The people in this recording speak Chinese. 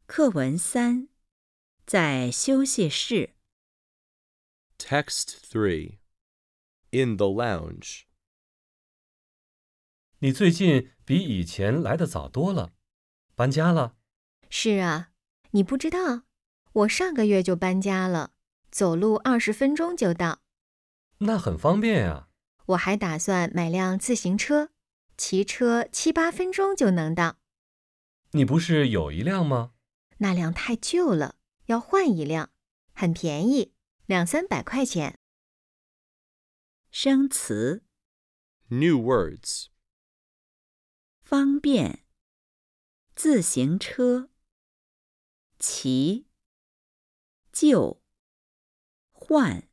课文3，在休息室。 Text 3. In the lounge. 你最近比以前来得早多了，搬家了？ 是啊，你不知道，我上个月就搬家了，走路20分钟就到。 那很方便呀。 我还打算买辆自行车，骑车7、8分钟就能到。 你不是有一辆吗？ 那辆太旧了，要换一辆，很便宜，200、300块钱。 生词： New words. 方便、自行车、骑、旧、换。